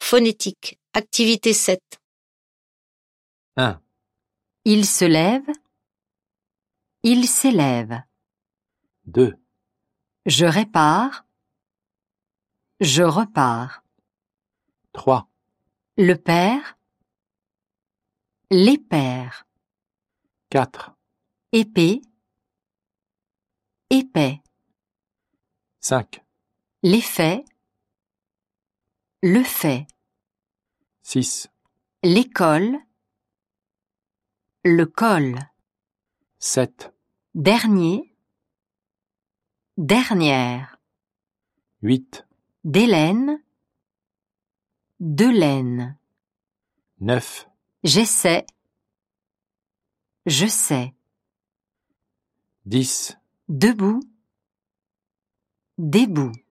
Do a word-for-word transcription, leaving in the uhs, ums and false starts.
Phonétique. Activité sept. un. Il se lève. Il s'élève. deux. Je répare. Je repars. trois. Le père. Les pères. quatre. Épée. Épais. cinq. L'effet. Le fait. six. L'école. Le col. sept. Dernier. Dernière. huit. D'Hélène. De laine. neuf. J'essaie. Je sais. dix. Debout. Debout.